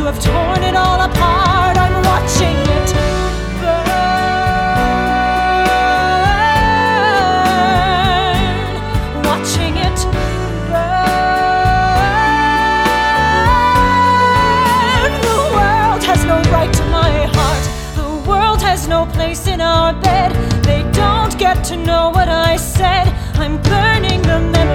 You have torn it all apart. I'm watching it burn, watching it burn. The world has no right to my heart. The world has no place in our bed. They don't get to know what I said. I'm burning the memory